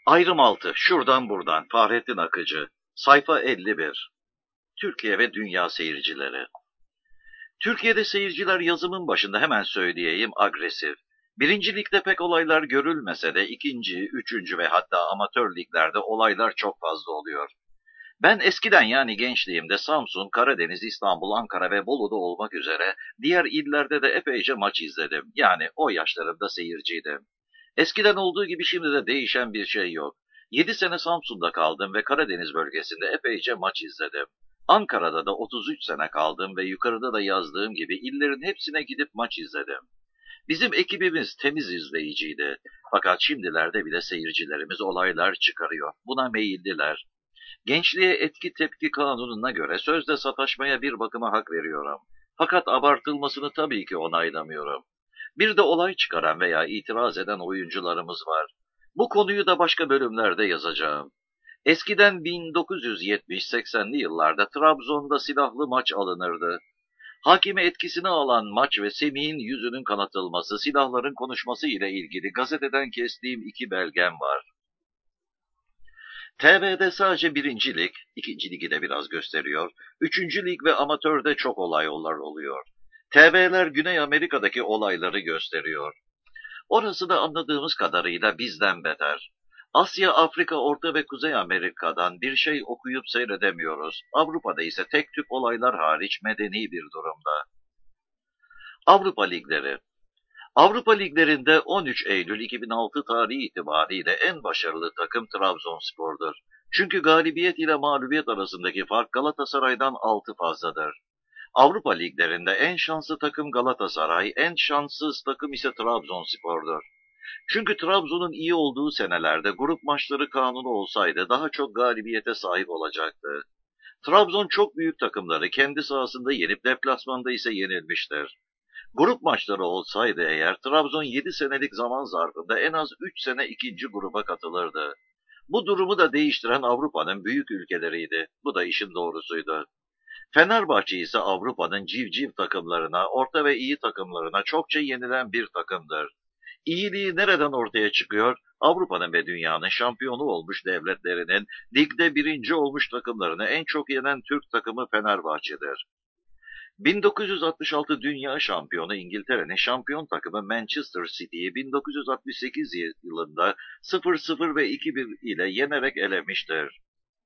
Ayrım altı, şuradan buradan, Fahrettin Akıcı, sayfa 51. Türkiye ve dünya seyircileri. Türkiye'de seyirciler yazımın başında hemen söyleyeyim agresif. Birinci ligde pek olaylar görülmese de ikinci, üçüncü ve hatta amatör liglerde olaylar çok fazla oluyor. Ben eskiden yani gençliğimde Samsun, Karadeniz, İstanbul, Ankara ve Bolu'da olmak üzere diğer illerde de epeyce maç izledim. Yani o yaşlarımda seyirciydim. Eskiden olduğu gibi şimdi de değişen bir şey yok. 7 sene Samsun'da kaldım ve Karadeniz bölgesinde epeyce maç izledim. Ankara'da da 33 sene kaldım ve yukarıda da yazdığım gibi illerin hepsine gidip maç izledim. Bizim ekibimiz temiz izleyiciydi. Fakat şimdilerde bile seyircilerimiz olaylar çıkarıyor. Buna meyilliler. Gençliğe etki tepki kanununa göre sözde sataşmaya bir bakıma hak veriyorum. Fakat abartılmasını tabii ki onaylamıyorum. Bir de olay çıkaran veya itiraz eden oyuncularımız var. Bu konuyu da başka bölümlerde yazacağım. Eskiden 1970-80'li yıllarda Trabzon'da silahlı maç alınırdı. Hakime etkisini alan maç ve Semih'in yüzünün kanatılması, silahların konuşması ile ilgili gazeteden kestiğim 2 belgem var. TV'de sadece birinci lig, ikinci ligi de biraz gösteriyor. Üçüncü lig ve amatörde çok olaylar oluyor. TV'ler Güney Amerika'daki olayları gösteriyor. Orası da anladığımız kadarıyla bizden beter. Asya, Afrika, Orta ve Kuzey Amerika'dan bir şey okuyup seyredemiyoruz. Avrupa'da ise tek tük olaylar hariç medeni bir durumda. Avrupa Ligleri. Avrupa Liglerinde 13 Eylül 2006 tarihi itibariyle en başarılı takım Trabzonspor'dur. Çünkü galibiyet ile mağlubiyet arasındaki fark Galatasaray'dan 6 fazladır. Avrupa Liglerinde en şanslı takım Galatasaray, en şanssız takım ise Trabzonspor'dur. Çünkü Trabzon'un iyi olduğu senelerde grup maçları kanunu olsaydı daha çok galibiyete sahip olacaktı. Trabzon çok büyük takımları kendi sahasında yenip deplasmanda ise yenilmiştir. Grup maçları olsaydı eğer Trabzon 7 senelik zaman zarfında en az 3 sene ikinci gruba katılırdı. Bu durumu da değiştiren Avrupa'nın büyük ülkeleriydi. Bu da işin doğrusuydu. Fenerbahçe ise Avrupa'nın civciv takımlarına, orta ve iyi takımlarına çokça yenilen bir takımdır. İyiliği nereden ortaya çıkıyor? Avrupa'nın ve dünyanın şampiyonu olmuş devletlerinin ligde birinci olmuş takımlarını en çok yenen Türk takımı Fenerbahçe'dir. 1966 Dünya Şampiyonu İngiltere'nin şampiyon takımı Manchester City'yi 1968 yılında 0-0 ve 2-1 ile yenerek elemiştir.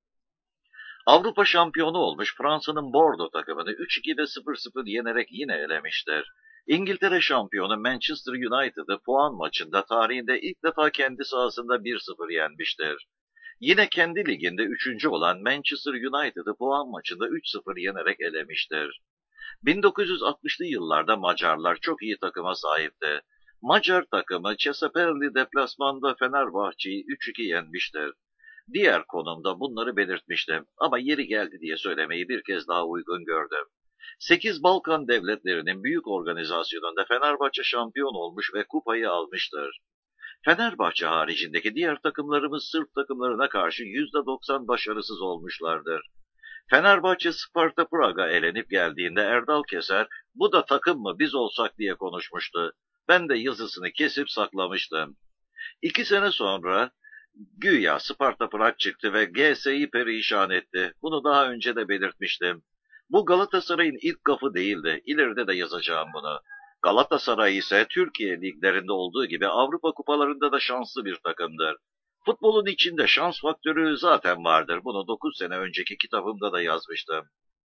Avrupa şampiyonu olmuş Fransa'nın Bordeaux takımını 3-2 ve 0-0 yenerek yine elemiştir. İngiltere şampiyonu Manchester United'ı puan maçında tarihinde ilk defa kendi sahasında 1-0 yenmiştir. Yine kendi liginde 3. olan Manchester United'ı puan maçında 3-0 yenerek elemiştir. 1960'lı yıllarda Macarlar çok iyi takıma sahipti. Macar takımı Cesaperli deplasmanda Fenerbahçe'yi 3-2 yenmiştir. Diğer konumda bunları belirtmiştim ama yeri geldi diye söylemeyi bir kez daha uygun gördüm. 8 Balkan devletlerinin büyük organizasyonunda Fenerbahçe şampiyon olmuş ve kupayı almıştır. Fenerbahçe haricindeki diğer takımlarımız Sırp takımlarına karşı %90 başarısız olmuşlardır. Fenerbahçe Sparta Prag'a elenip geldiğinde Erdal Keser, bu da takım mı biz olsak diye konuşmuştu. Ben de yazısını kesip saklamıştım. 2 sene sonra güya Sparta Prag çıktı ve GS'yi perişan etti. Bunu daha önce de belirtmiştim. Bu Galatasaray'ın ilk gafı değildi. İleride de yazacağım bunu. Galatasaray ise Türkiye liglerinde olduğu gibi Avrupa kupalarında da şanslı bir takımdır. Futbolun içinde şans faktörü zaten vardır. Bunu 9 sene önceki kitabımda da yazmıştım.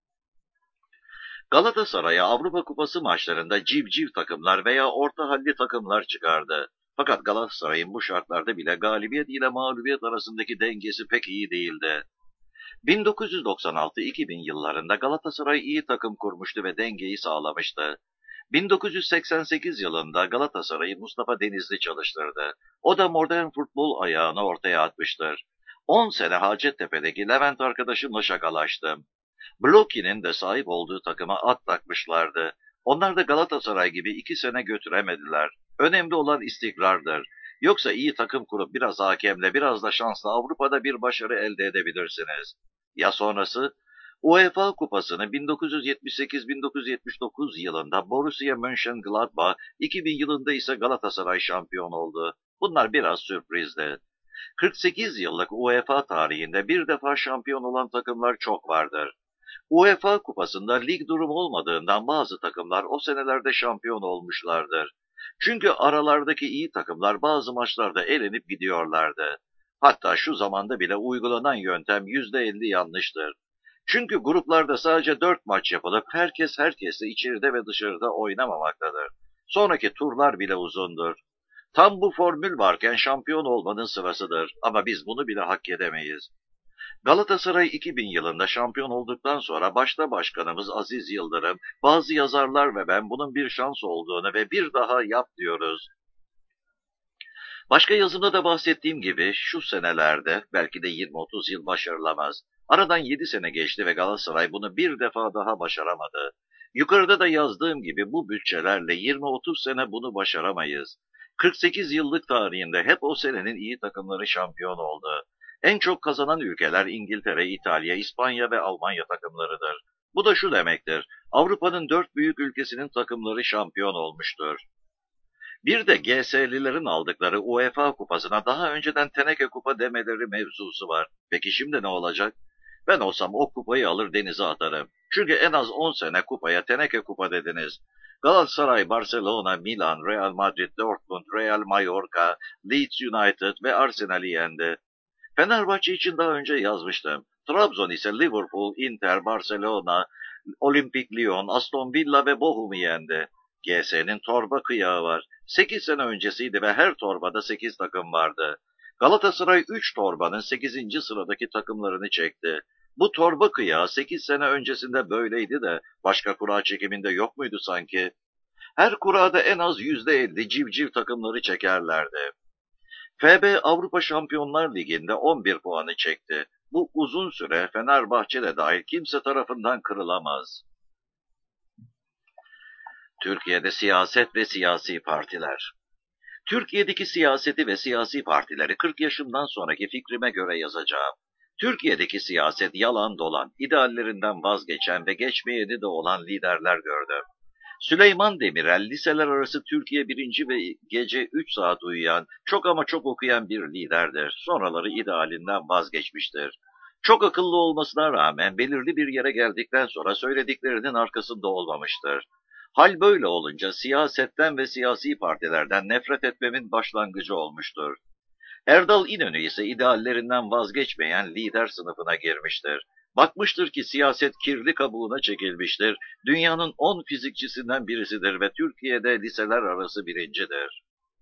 Galatasaray'a Avrupa Kupası maçlarında civciv takımlar veya orta halli takımlar çıkardı. Fakat Galatasaray'ın bu şartlarda bile galibiyet ile mağlubiyet arasındaki dengesi pek iyi değildi. 1996-2000 yıllarında Galatasaray iyi takım kurmuştu ve dengeyi sağlamıştı. 1988 yılında Galatasaray'ı Mustafa Denizli çalıştırdı. O da modern futbol ayağını ortaya atmıştır. 10 sene Hacettepe'deki Levent arkadaşımla şakalaştım. Bloki'nin de sahip olduğu takıma at takmışlardı. Onlar da Galatasaray gibi 2 sene götüremediler. Önemli olan istikrardır. Yoksa iyi takım kurup biraz hakemle biraz da şansla Avrupa'da bir başarı elde edebilirsiniz. Ya sonrası? UEFA Kupası'nı 1978-1979 yılında Borussia Mönchengladbach, 2000 yılında ise Galatasaray şampiyon oldu. Bunlar biraz sürprizdi. 48 yıllık UEFA tarihinde bir defa şampiyon olan takımlar çok vardır. UEFA kupasında lig durumu olmadığından bazı takımlar o senelerde şampiyon olmuşlardır. Çünkü aralardaki iyi takımlar bazı maçlarda elenip gidiyorlardı. Hatta şu zamanda bile uygulanan yöntem %50 yanlıştır. Çünkü gruplarda sadece 4 maç yapılıp herkes herkesle içeride ve dışarıda oynamamaktadır. Sonraki turlar bile uzundur. Tam bu formül varken şampiyon olmanın sırasıdır ama biz bunu bile hak edemeyiz. Galatasaray 2000 yılında şampiyon olduktan sonra başta başkanımız Aziz Yıldırım, bazı yazarlar ve ben bunun bir şans olduğunu ve bir daha yap diyoruz. Başka yazımda da bahsettiğim gibi şu senelerde belki de 20-30 yıl başarılamaz. Aradan 7 sene geçti ve Galatasaray bunu bir defa daha başaramadı. Yukarıda da yazdığım gibi bu bütçelerle 20-30 sene bunu başaramayız. 48 yıllık tarihinde hep o senenin iyi takımları şampiyon oldu. En çok kazanan ülkeler İngiltere, İtalya, İspanya ve Almanya takımlarıdır. Bu da şu demektir: Avrupa'nın 4 büyük ülkesinin takımları şampiyon olmuştur. Bir de GS'lilerin aldıkları UEFA kupasına daha önceden teneke kupa demeleri mevzusu var. Peki şimdi ne olacak? Ben olsam o kupayı alır denize atarım. Çünkü en az 10 sene kupaya teneke kupa dediniz. Galatasaray, Barcelona, Milan, Real Madrid, Dortmund, Real Mallorca, Leeds United ve Arsenal'i yendi. Fenerbahçe için daha önce yazmıştım. Trabzon ise Liverpool, Inter, Barcelona, Olimpik Lyon, Aston Villa ve Bochum'u yendi. GS'nin torba kıyağı var. 8 sene öncesiydi ve her torbada 8 takım vardı. Galatasaray 3 torbanın 8. sıradaki takımlarını çekti. Bu torba kıyağı 8 sene öncesinde böyleydi de başka kura çekiminde yok muydu sanki? Her kurada en az %50 civciv takımları çekerlerdi. FB Avrupa Şampiyonlar Ligi'nde 11 puanı çekti. Bu uzun süre Fenerbahçe de dahil kimse tarafından kırılamaz. Türkiye'de siyaset ve siyasi partiler. Türkiye'deki siyaseti ve siyasi partileri 40 yaşımdan sonraki fikrime göre yazacağım. Türkiye'deki siyaset yalan dolan, ideallerinden vazgeçen ve geçmeyeni de olan liderler gördüm. Süleyman Demirel, liseler arası Türkiye birinci ve gece 3 saat uyuyan, çok ama çok okuyan bir liderdir. Sonraları idealinden vazgeçmiştir. Çok akıllı olmasına rağmen belirli bir yere geldikten sonra söylediklerinin arkasında olmamıştır. Hal böyle olunca siyasetten ve siyasi partilerden nefret etmemin başlangıcı olmuştur. Erdal İnönü ise ideallerinden vazgeçmeyen lider sınıfına girmiştir. Bakmıştır ki siyaset kirli kabuğuna çekilmiştir, dünyanın 10 fizikçisinden birisidir ve Türkiye'de liseler arası birincidir.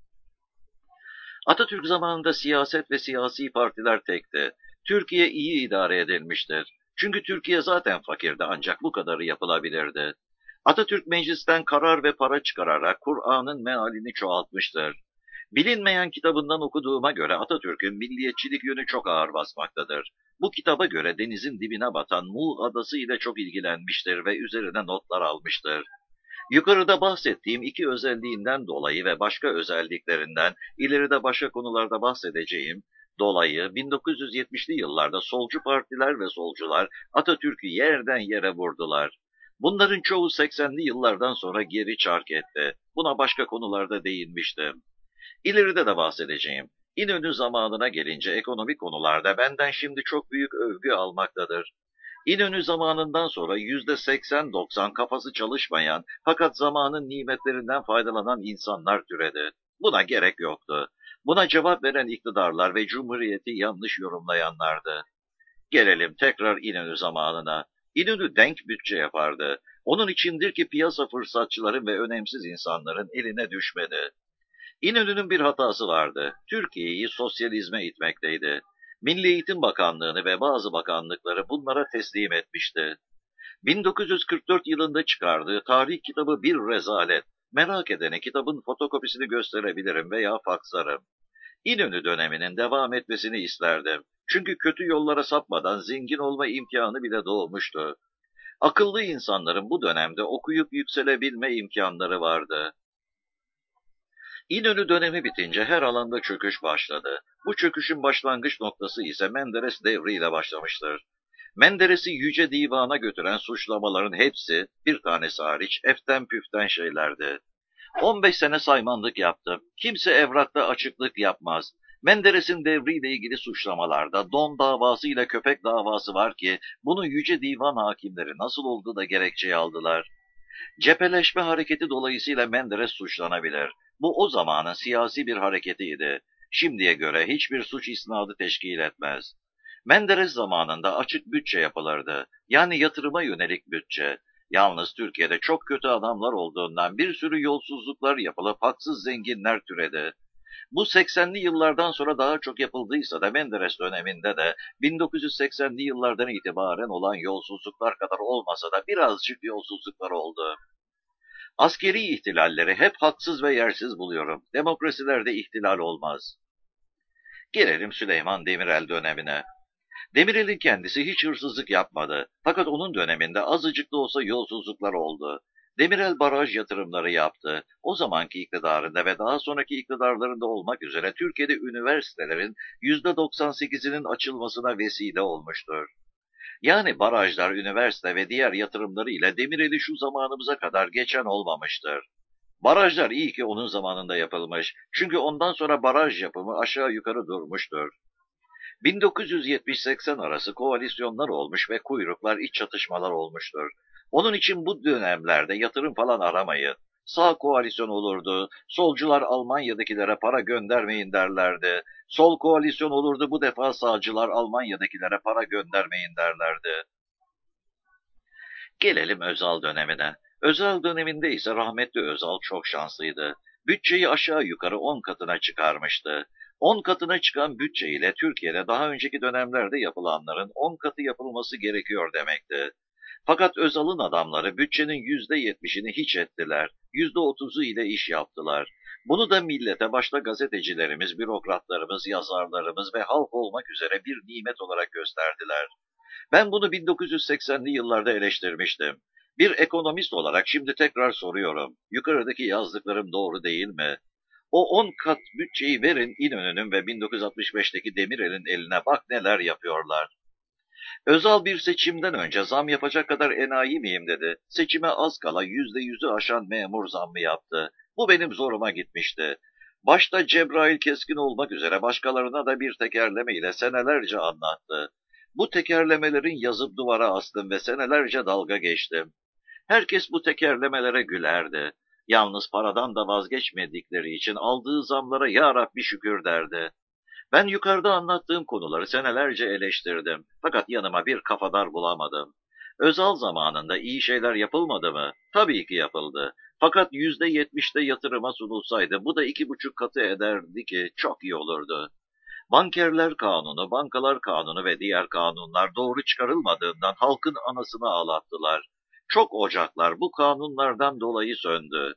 Atatürk zamanında siyaset ve siyasi partiler tekti. Türkiye iyi idare edilmiştir. Çünkü Türkiye zaten fakirdi ancak bu kadarı yapılabilirdi. Atatürk meclisten karar ve para çıkararak Kur'an'ın mealini çoğaltmıştır. Bilinmeyen kitabından okuduğuma göre Atatürk'ün milliyetçilik yönü çok ağır basmaktadır. Bu kitaba göre denizin dibine batan Muğ Adası ile çok ilgilenmiştir ve üzerine notlar almıştır. Yukarıda bahsettiğim iki özelliğinden dolayı ve başka özelliklerinden ileride başka konularda bahsedeceğim dolayı 1970'li yıllarda solcu partiler ve solcular Atatürk'ü yerden yere vurdular. Bunların çoğu 80'li yıllardan sonra geri çark etti. Buna başka konularda değinmiştim. İleride de bahsedeceğim. İnönü zamanına gelince ekonomik konularda benden şimdi çok büyük övgü almaktadır. İnönü zamanından sonra %80-90 kafası çalışmayan fakat zamanın nimetlerinden faydalanan insanlar türedi. Buna gerek yoktu. Buna cevap veren iktidarlar ve Cumhuriyeti yanlış yorumlayanlardı. Gelelim tekrar İnönü zamanına. İnönü denk bütçe yapardı. Onun içindir ki piyasa fırsatçıların ve önemsiz insanların eline düşmedi. İnönü'nün bir hatası vardı. Türkiye'yi sosyalizme itmekteydi. Milli Eğitim Bakanlığı'nı ve bazı bakanlıkları bunlara teslim etmişti. 1944 yılında çıkardığı tarih kitabı bir rezalet. Merak edene kitabın fotokopisini gösterebilirim veya fakslarım. İnönü döneminin devam etmesini isterdim. Çünkü kötü yollara sapmadan zengin olma imkanı bile doğmuştu. Akıllı insanların bu dönemde okuyup yükselebilme imkanları vardı. İnönü dönemi bitince her alanda çöküş başladı. Bu çöküşün başlangıç noktası ise Menderes devriyle başlamıştır. Menderes'i Yüce Divan'a götüren suçlamaların hepsi, bir tanesi hariç, eften püften şeylerdi. 15 sene saymanlık yaptım. Kimse evrakta açıklık yapmaz. Menderes'in devriyle ilgili suçlamalarda Don davası ile köpek davası var ki bunu Yüce Divan hakimleri nasıl oldu da gerekçeye aldılar. Cepheleşme hareketi dolayısıyla Menderes suçlanabilir. Bu o zamanın siyasi bir hareketiydi. Şimdiye göre hiçbir suç isnadı teşkil etmez. Menderes zamanında açık bütçe yapılırdı. Yani yatırıma yönelik bütçe. Yalnız Türkiye'de çok kötü adamlar olduğundan bir sürü yolsuzluklar yapılıp haksız zenginler türedi. Bu 80'li yıllardan sonra daha çok yapıldıysa da Menderes döneminde de 1980'li yıllardan itibaren olan yolsuzluklar kadar olmasa da birazcık yolsuzluklar oldu. Askeri ihtilalleri hep haksız ve yersiz buluyorum. Demokrasilerde ihtilal olmaz. Gelelim Süleyman Demirel dönemine. Demirel'in kendisi hiç hırsızlık yapmadı. Fakat onun döneminde azıcık da olsa yolsuzluklar oldu. Demirel baraj yatırımları yaptı. O zamanki iktidarında ve daha sonraki iktidarlarında olmak üzere Türkiye'de üniversitelerin %98'inin açılmasına vesile olmuştur. Yani barajlar, üniversite ve diğer yatırımları ile Demirel'i şu zamanımıza kadar geçen olmamıştır. Barajlar iyi ki onun zamanında yapılmış. Çünkü ondan sonra baraj yapımı aşağı yukarı durmuştur. 1970-80 arası koalisyonlar olmuş ve kuyruklar, iç çatışmalar olmuştur. Onun için bu dönemlerde yatırım falan aramayın. Sağ koalisyon olurdu, solcular Almanya'dakilere para göndermeyin derlerdi. Sol koalisyon olurdu, bu defa sağcılar Almanya'dakilere para göndermeyin derlerdi. Gelelim Özal dönemine. Özal döneminde ise rahmetli Özal çok şanslıydı. Bütçeyi aşağı yukarı 10 katına çıkarmıştı. 10 katına çıkan bütçe ile Türkiye'de daha önceki dönemlerde yapılanların 10 katı yapılması gerekiyor demekti. Fakat Özal'ın adamları bütçenin %70'ini hiç ettiler. %30'u ile iş yaptılar. Bunu da millete başta gazetecilerimiz, bürokratlarımız, yazarlarımız ve halk olmak üzere bir nimet olarak gösterdiler. Ben bunu 1980'li yıllarda eleştirmiştim. Bir ekonomist olarak şimdi tekrar soruyorum. Yukarıdaki yazdıklarım doğru değil mi? O 10 kat bütçeyi verin İnönü'nün ve 1965'teki Demirel'in eline, bak neler yapıyorlar. Özal bir seçimden önce zam yapacak kadar enayi miyim dedi. Seçime az kala %100'ü aşan memur zammı yaptı. Bu benim zoruma gitmişti. Başta Cebrail Keskin olmak üzere başkalarına da bir tekerleme ile senelerce anlattı. Bu tekerlemelerin yazıp duvara astım ve senelerce dalga geçtim. Herkes bu tekerlemelere gülerdi. Yalnız paradan da vazgeçmedikleri için aldığı zamlara ya Rabbi şükür derdi. Ben yukarıda anlattığım konuları senelerce eleştirdim. Fakat yanıma bir kafadar bulamadım. Özal zamanında iyi şeyler yapılmadı mı? Tabii ki yapıldı. Fakat %70'de yatırıma sunulsaydı bu da 2,5 katı ederdi ki çok iyi olurdu. Bankerler kanunu, bankalar kanunu ve diğer kanunlar doğru çıkarılmadığından halkın anasını ağlattılar. Çok ocaklar bu kanunlardan dolayı söndü.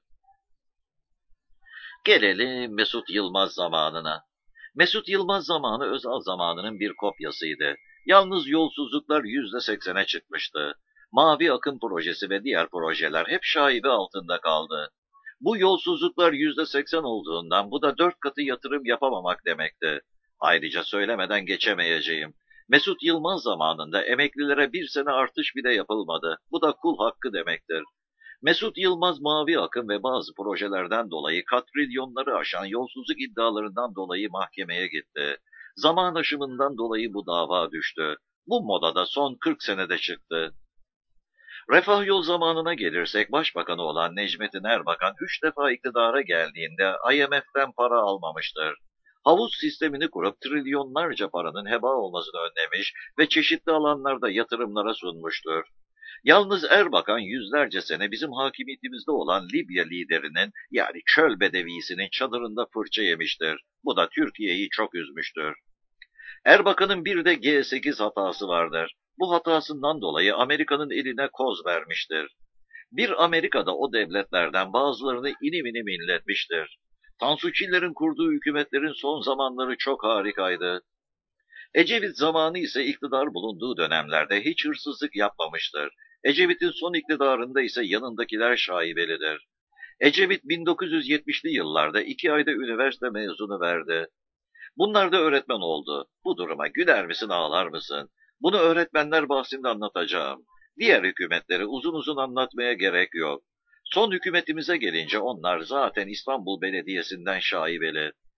Gelelim Mesut Yılmaz zamanına. Mesut Yılmaz zamanı Özal zamanının bir kopyasıydı. Yalnız yolsuzluklar %80'e çıkmıştı. Mavi Akım projesi ve diğer projeler hep şaibe altında kaldı. Bu yolsuzluklar %80 olduğundan bu da 4 katı yatırım yapamamak demekti. Ayrıca söylemeden geçemeyeceğim. Mesut Yılmaz zamanında emeklilere bir sene artış bile yapılmadı. Bu da kul hakkı demektir. Mesut Yılmaz Mavi Akım ve bazı projelerden dolayı katrilyonları aşan yolsuzluk iddialarından dolayı mahkemeye gitti. Zaman aşımından dolayı bu dava düştü. Bu moda da son 40 senede çıktı. Refah Yol zamanına gelirsek başbakanı olan Necmettin Erbakan 3 defa iktidara geldiğinde IMF'den para almamıştır. Havuz sistemini kurup trilyonlarca paranın heba olmasını önlemiş ve çeşitli alanlarda yatırımlara sunmuştur. Yalnız Erbakan yüzlerce sene bizim hakimiyetimizde olan Libya liderinin yani çöl bedevisinin çadırında fırça yemiştir. Bu da Türkiye'yi çok üzmüştür. Erbakan'ın bir de G8 hatası vardır. Bu hatasından dolayı Amerika'nın eline koz vermiştir. Bir Amerika'da o devletlerden bazılarını inim inim inletmiştir. Tansu Çiller'in kurduğu hükümetlerin son zamanları çok harikaydı. Ecevit zamanı ise iktidar bulunduğu dönemlerde hiç hırsızlık yapmamıştır. Ecevit'in son iktidarında ise yanındakiler şaibelidir. Ecevit 1970'li yıllarda 2 ayda üniversite mezunu verdi. Bunlar da öğretmen oldu. Bu duruma güler misin ağlar mısın? Bunu öğretmenler bahsinde anlatacağım. Diğer hükümetleri uzun uzun anlatmaya gerek yok. Son hükümetimize gelince onlar zaten İstanbul Belediyesi'nden şaibeli.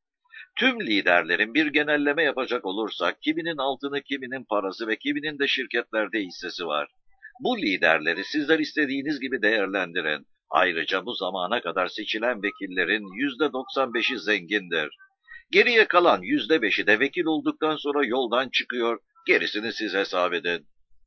Tüm liderlerin bir genelleme yapacak olursak kiminin altını, kiminin parası ve kiminin de şirketlerde hissesi var. Bu liderleri sizler istediğiniz gibi değerlendirin. Ayrıca bu zamana kadar seçilen vekillerin %95'i zengindir. Geriye kalan %5'i de vekil olduktan sonra yoldan çıkıyor, gerisini siz hesap edin.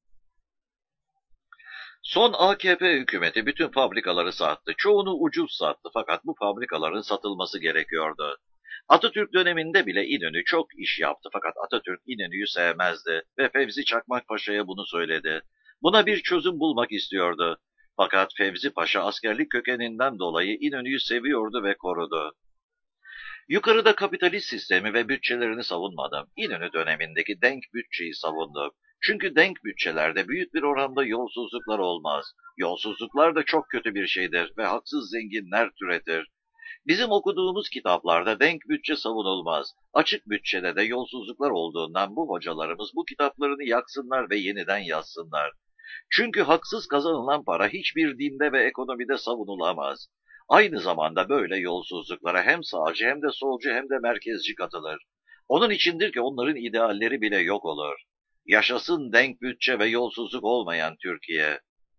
Son AKP hükümeti bütün fabrikaları sattı. Çoğunu ucuz sattı fakat bu fabrikaların satılması gerekiyordu. Atatürk döneminde bile İnönü çok iş yaptı fakat Atatürk İnönü'yü sevmezdi ve Fevzi Çakmak Paşa'ya bunu söyledi. Buna bir çözüm bulmak istiyordu. Fakat Fevzi Paşa askerlik kökeninden dolayı İnönü'yü seviyordu ve korudu. Yukarıda kapitalist sistemi ve bütçelerini savunmadım. İnönü dönemindeki denk bütçeyi savundum. Çünkü denk bütçelerde büyük bir oranda yolsuzluklar olmaz. Yolsuzluklar da çok kötü bir şeydir ve haksız zenginler türetir. Bizim okuduğumuz kitaplarda denk bütçe savunulmaz. Açık bütçede de yolsuzluklar olduğundan bu hocalarımız bu kitaplarını yaksınlar ve yeniden yazsınlar. Çünkü haksız kazanılan para hiçbir dinde ve ekonomide savunulamaz. Aynı zamanda böyle yolsuzluklara hem sağcı hem de solcu hem de merkezci katılır. Onun içindir ki onların idealleri bile yok olur. Yaşasın denk bütçe ve yolsuzluk olmayan Türkiye.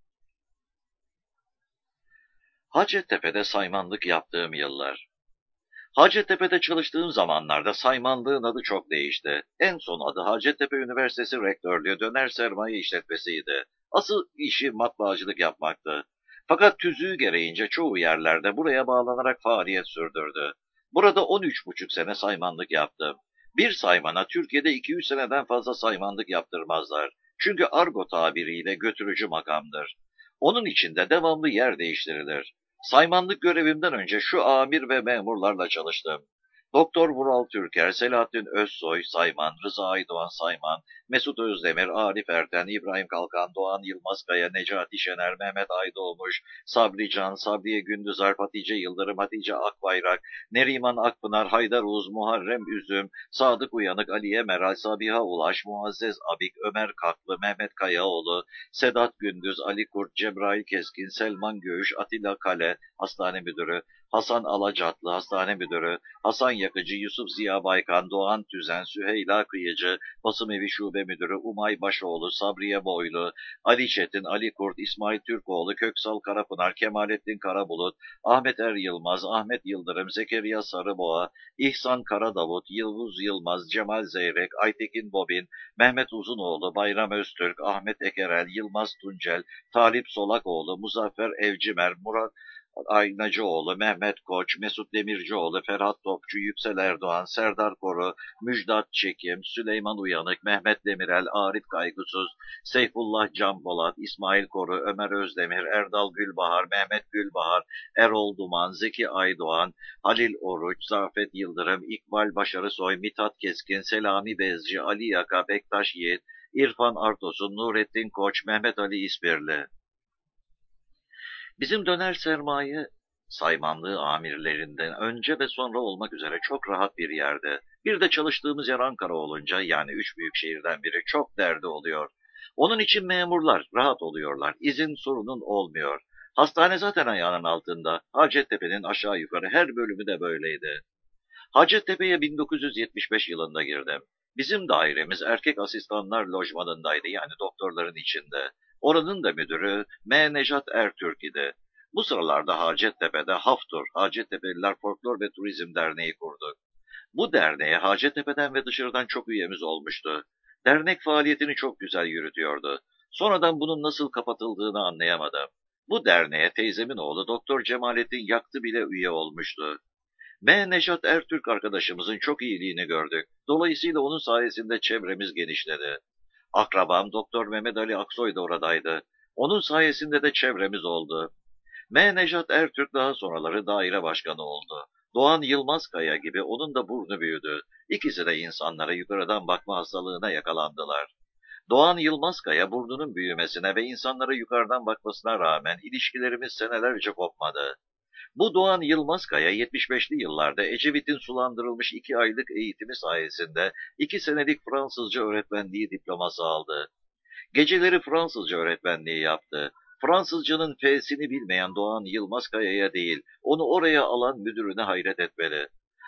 Hacettepe'de saymanlık yaptığım yıllar. Hacettepe'de çalıştığım zamanlarda saymanlığın adı çok değişti. En son adı Hacettepe Üniversitesi Rektörlüğü Döner Sermaye İşletmesi'ydi. Asıl işi matbaacılık yapmaktı. Fakat tüzüğü gereğince çoğu yerlerde buraya bağlanarak faaliyet sürdürdü. Burada 13,5 sene saymanlık yaptım. Bir saymana Türkiye'de 200 seneden fazla saymanlık yaptırmazlar. Çünkü argo tabiriyle götürücü makamdır. Onun için de devamlı yer değiştirilir. Saymanlık görevimden önce şu amir ve memurlarla çalıştım. Doktor Vural Türker, Selahattin Özsoy Sayman, Rıza Aydoğan Sayman, Mesut Özdemir, Arif Erten, İbrahim Kalkan, Doğan Yılmazkaya, Necati Şener, Mehmet Aydoğmuş, Sabri Can, Sabriye Gündüzalp, Hatice Yıldırım, Hatice Akbayrak, Neriman Akpınar, Haydar Uz, Muharrem Üzüm, Sadık Uyanık, Aliye Meral, Sabiha Ulaş, Muazzez Abik, Ömer Kaklı, Mehmet Kayaoğlu, Sedat Gündüz, Ali Kurt, Cebrail Keskin, Selman Göğüş, Atilla Kale, Hastane Müdürü, Hasan Alacatlı, Hastane Müdürü, Hasan Yakıcı, Yusuf Ziya Baykan, Doğan Tüzen, Süheyla Kıyıcı, Basım Evi Şube Müdürü, Umay Başoğlu, Sabriye Boylu, Ali Çetin, Ali Kurt, İsmail Türkoğlu, Köksal Karapınar, Kemalettin Karabulut, Ahmet Er Yılmaz, Ahmet Yıldırım, Zekeriya Sarıboğa, İhsan Karadavut, Yıldız Yılmaz, Cemal Zeyrek, Aytekin Bobin, Mehmet Uzunoğlu, Bayram Öztürk, Ahmet Ekerel, Yılmaz Tuncel, Talip Solakoğlu, Muzaffer Evcimer, Murat Aynacıoğlu, Mehmet Koç, Mesut Demircioğlu, Ferhat Topçu, Yüksel Erdoğan, Serdar Koru, Müjdat Çekim, Süleyman Uyanık, Mehmet Demirel, Arif Kaygısız, Seyfullah Canpolat, İsmail Koru, Ömer Özdemir, Erdal Gülbahar, Mehmet Gülbahar, Erol Duman, Zeki Aydoğan, Halil Oruç, Zafet Yıldırım, İkbal Başarısoy, Mithat Keskin, Selami Bezci, Ali Yaka, Bektaş Yiğit, İrfan Artosun, Nurettin Koç, Mehmet Ali İspirli. Bizim döner sermaye saymanlığı amirlerinden önce ve sonra olmak üzere çok rahat bir yerde. Bir de çalıştığımız yer Ankara olunca yani üç büyük şehirden biri çok derdi oluyor. Onun için memurlar rahat oluyorlar. İzin sorunun olmuyor. Hastane zaten ayağının altında. Hacettepe'nin aşağı yukarı her bölümü de böyleydi. Hacettepe'ye 1975 yılında girdim. Bizim dairemiz erkek asistanlar lojmanındaydı yani doktorların içinde. Oranın da müdürü M. Nejat Ertürk idi. Bu sıralarda Hacettepe'de Haftur, Hacettepe'liler Folklor ve Turizm Derneği kurduk. Bu derneğe Hacettepe'den ve dışarıdan çok üyemiz olmuştu. Dernek faaliyetini çok güzel yürütüyordu. Sonradan bunun nasıl kapatıldığını anlayamadım. Bu derneğe teyzemin oğlu Doktor Cemalettin Yaktı bile üye olmuştu. M. Nejat Ertürk arkadaşımızın çok iyiliğini gördük. Dolayısıyla onun sayesinde çevremiz genişledi. Akrabam Doktor Mehmet Ali Aksoy da oradaydı. Onun sayesinde de çevremiz oldu. M. Nejat Ertürk daha sonraları daire başkanı oldu. Doğan Yılmazkaya gibi onun da burnu büyüdü. İkisi de insanlara yukarıdan bakma hastalığına yakalandılar. Doğan Yılmazkaya burnunun büyümesine ve insanlara yukarıdan bakmasına rağmen ilişkilerimiz senelerce kopmadı. Bu Doğan Yılmazkaya 75'li yıllarda Ecevit'in sulandırılmış 2 aylık eğitimi sayesinde 2 senelik Fransızca öğretmenliği diploması aldı. Geceleri Fransızca öğretmenliği yaptı. Fransızcanın F'sini bilmeyen Doğan Yılmazkaya'ya değil, onu oraya alan müdürüne hayret etmeli.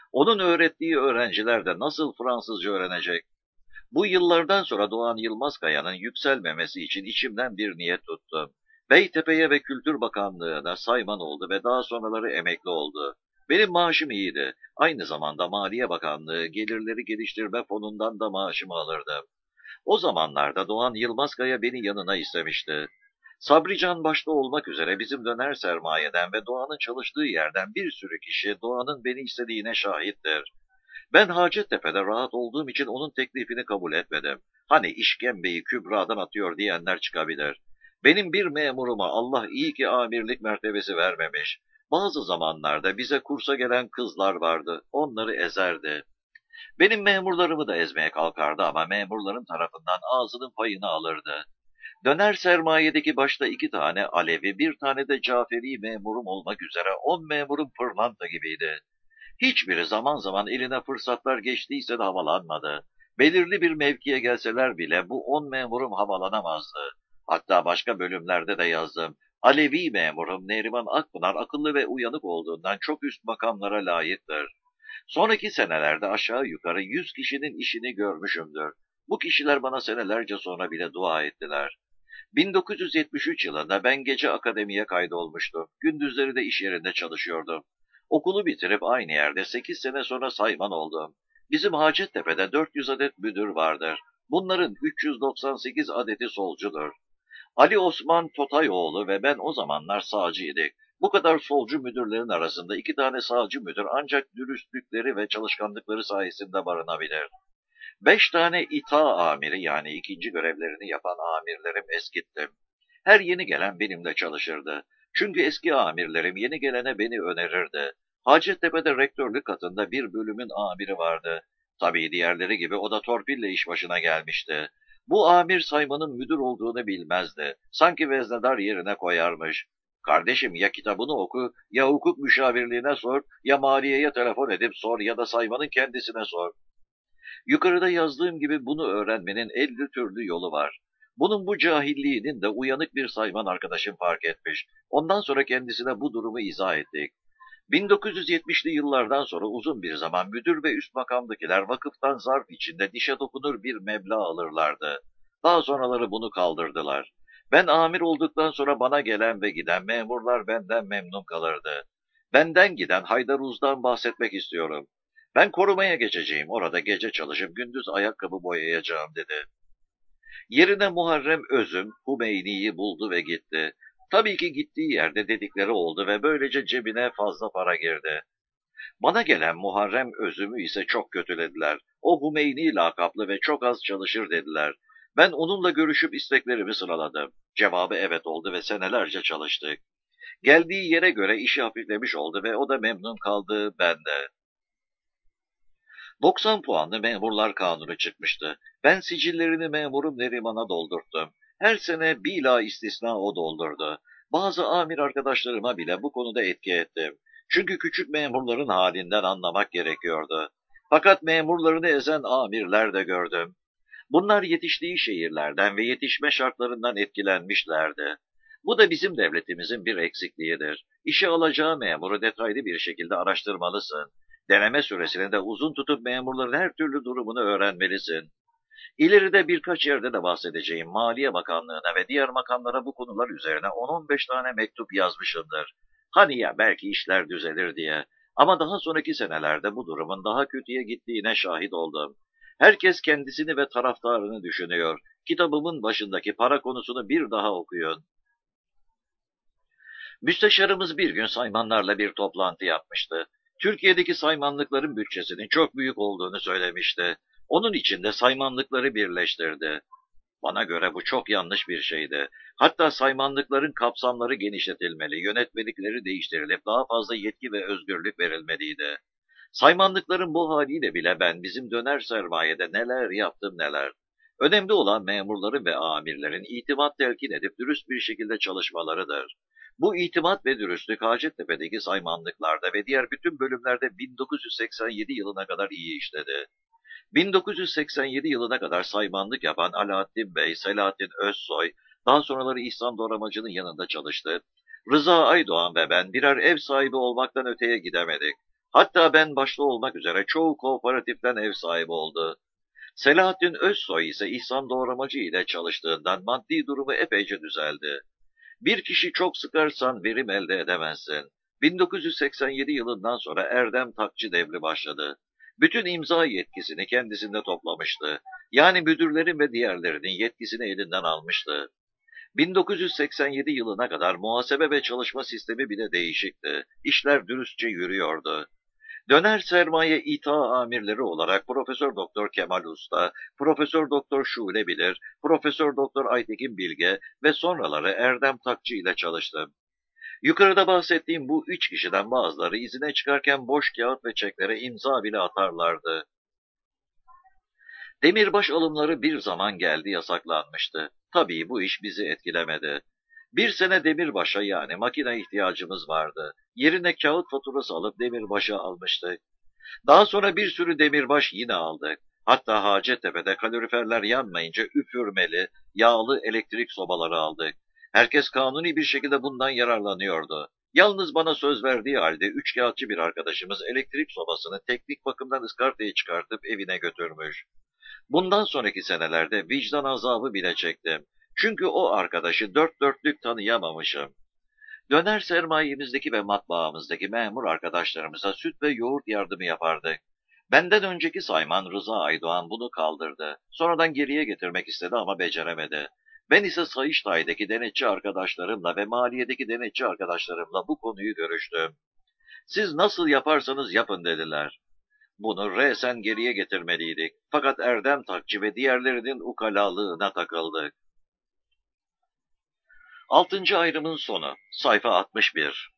Onun öğrettiği öğrenciler de nasıl Fransızca öğrenecek? Bu yıllardan sonra Doğan Yılmazkaya'nın yükselmemesi için içimden bir niyet tuttum. Beytepe'ye ve Kültür Bakanlığı'na sayman oldu ve daha sonraları emekli oldu. Benim maaşım iyiydi. Aynı zamanda Maliye Bakanlığı Gelirleri Geliştirme Fonu'ndan da maaşımı alırdım. O zamanlarda Doğan Yılmazkaya beni yanına istemişti. Sabrican başta olmak üzere bizim döner sermayeden ve Doğan'ın çalıştığı yerden bir sürü kişi Doğan'ın beni istediğine şahittir. Ben Hacettepe'de rahat olduğum için onun teklifini kabul etmedim. Hani işkembeyi kübradan atıyor diyenler çıkabilir. Benim bir memuruma Allah iyi ki amirlik mertebesi vermemiş. Bazı zamanlarda bize kursa gelen kızlar vardı. Onları ezerdi. Benim memurlarımı da ezmeye kalkardı ama memurların tarafından ağzının payını alırdı. Döner sermayedeki başta 2 tane Alevi, bir tane de Caferi memurum olmak üzere 10 memurum pırlanta gibiydi. Hiçbiri zaman zaman eline fırsatlar geçtiyse de havalanmadı. Belirli bir mevkiye gelseler bile bu 10 memurum havalanamazdı. Hatta başka bölümlerde de yazdım. Alevi memurum Neriman Akpınar akıllı ve uyanık olduğundan çok üst makamlara layıktır. Sonraki senelerde aşağı yukarı 100 kişinin işini görmüşümdür. Bu kişiler bana senelerce sonra bile dua ettiler. 1973 yılında ben gece akademiye kaydolmuştum. Gündüzleri de iş yerinde çalışıyordum. Okulu bitirip aynı yerde 8 sene sonra sayman oldum. Bizim Hacettepe'de 400 adet müdür vardır. Bunların 398 adeti solcudur. Ali Osman Totayoğlu ve ben o zamanlar sağcıydık. Bu kadar solcu müdürlerin arasında 2 tane sağcı müdür ancak dürüstlükleri ve çalışkanlıkları sayesinde barınabilir. 5 tane İTA amiri yani ikinci görevlerini yapan amirlerim eskittim. Her yeni gelen benimle çalışırdı. Çünkü eski amirlerim yeni gelene beni önerirdi. Hacettepe'de rektörlük katında bir bölümün amiri vardı. Tabii diğerleri gibi o da torpille iş başına gelmişti. Bu amir saymanın müdür olduğunu bilmezdi. Sanki veznedar yerine koyarmış. Kardeşim ya kitabını oku, ya hukuk müşavirliğine sor, ya maliyeye telefon edip sor ya da saymanın kendisine sor. Yukarıda yazdığım gibi bunu öğrenmenin 50 türlü yolu var. Bunun bu cahilliğinin de uyanık bir sayman arkadaşım fark etmiş. Ondan sonra kendisine bu durumu izah ettik. 1970'li yıllardan sonra uzun bir zaman müdür ve üst makamdakiler vakıftan zarf içinde dişe dokunur bir meblağ alırlardı. Daha sonraları bunu kaldırdılar. Ben amir olduktan sonra bana gelen ve giden memurlar benden memnun kalırdı. Benden giden Haydar Uz'dan bahsetmek istiyorum. Ben korumaya geçeceğim, orada gece çalışıp gündüz ayakkabı boyayacağım dedi. Yerine Muharrem Özüm Hümeyni'yi buldu ve gitti. Tabii ki gittiği yerde dedikleri oldu ve böylece cebine fazla para girdi. Bana gelen Muharrem Özüm'ü ise çok kötülediler. O Hümeyni lakaplı ve çok az çalışır dediler. Ben onunla görüşüp isteklerimi sıraladım. Cevabı evet oldu ve senelerce çalıştık. Geldiği yere göre işi hafiflemiş oldu ve o da memnun kaldı, ben de. 90 puanlı memurlar kanunu çıkmıştı. Ben sicillerini memurum Neriman'a doldurttum. Her sene bila istisna o doldurdu. Bazı amir arkadaşlarıma bile bu konuda etki ettim. Çünkü küçük memurların halinden anlamak gerekiyordu. Fakat memurlarını ezen amirler de gördüm. Bunlar yetiştiği şehirlerden ve yetişme şartlarından etkilenmişlerdi. Bu da bizim devletimizin bir eksikliğidir. İşe alacağı memuru detaylı bir şekilde araştırmalısın. Deneme süresini de uzun tutup memurların her türlü durumunu öğrenmelisin. İleride birkaç yerde de bahsedeceğim. Maliye Bakanlığı'na ve diğer makamlara bu konular üzerine 10-15 tane mektup yazmışımdır. Hani ya belki işler düzelir diye. Ama daha sonraki senelerde bu durumun daha kötüye gittiğine şahit oldum. Herkes kendisini ve taraftarını düşünüyor. Kitabımın başındaki para konusunu bir daha okuyun. Müsteşarımız bir gün saymanlarla bir toplantı yapmıştı. Türkiye'deki saymanlıkların bütçesinin çok büyük olduğunu söylemişti. Onun için de saymanlıkları birleştirdi. Bana göre bu çok yanlış bir şeydi. Hatta saymanlıkların kapsamları genişletilmeli, yönetmelikleri değiştirilip daha fazla yetki ve özgürlük verilmeliydi. Saymanlıkların bu haliyle bile ben bizim döner sermayede neler yaptım neler. Önemli olan memurların ve amirlerin itimat telkin edip dürüst bir şekilde çalışmalarıdır. Bu itimat ve dürüstlük Hacettepe'deki saymanlıklarda ve diğer bütün bölümlerde 1987 yılına kadar iyi işledi. 1987 yılına kadar saymanlık yapan Alaaddin Bey, Selahattin Özsoy, daha sonraları İhsan Doğramacı'nın yanında çalıştı. Rıza Aydoğan ve ben birer ev sahibi olmaktan öteye gidemedik. Hatta ben başta olmak üzere çoğu kooperatiften ev sahibi oldu. Selahattin Özsoy ise İhsan Doğramacı ile çalıştığından maddi durumu epeyce düzeldi. Bir kişi çok sıkarsan verim elde edemezsin. 1987 yılından sonra Erdem Takçı devri başladı. Bütün imza yetkisini kendisinde toplamıştı. Yani müdürlerin ve diğerlerinin yetkisini elinden almıştı. 1987 yılına kadar muhasebe ve çalışma sistemi bile değişikti. İşler dürüstçe yürüyordu. Döner sermaye İTA amirleri olarak Profesör Doktor Kemal Usta, Profesör Doktor Şule Bilir, Profesör Doktor Aytekin Bilge ve sonraları Erdem Takçı ile çalıştım. Yukarıda bahsettiğim bu üç kişiden bazıları izine çıkarken boş kağıt ve çeklere imza bile atarlardı. Demirbaş alımları bir zaman geldi yasaklanmıştı. Tabii bu iş bizi etkilemedi. Bir sene demirbaşa yani makine ihtiyacımız vardı. Yerine kağıt faturası alıp demirbaşa almıştık. Daha sonra bir sürü demirbaş yine aldık. Hatta Hacettepe'de kaloriferler yanmayınca üfürmeli, yağlı elektrik sobaları aldık. Herkes kanuni bir şekilde bundan yararlanıyordu. Yalnız bana söz verdiği halde üçkağıtçı bir arkadaşımız elektrik sobasını teknik bakımdan ıskartaya çıkartıp evine götürmüş. Bundan sonraki senelerde vicdan azabı bile çektim. Çünkü o arkadaşı dört dörtlük tanıyamamışım. Döner sermayemizdeki ve matbaamızdaki memur arkadaşlarımıza süt ve yoğurt yardımı yapardık. Benden önceki sayman Rıza Aydoğan bunu kaldırdı. Sonradan geriye getirmek istedi ama beceremedi. Ben ise Sayıştay'daki denetçi arkadaşlarımla ve maliyedeki denetçi arkadaşlarımla bu konuyu görüştüm. Siz nasıl yaparsanız yapın dediler. Bunu resen geriye getirmeliydik. Fakat Erdem Takçı ve diğerlerinin ukalalığına takıldık. 6. ayrımın sonu. Sayfa 61.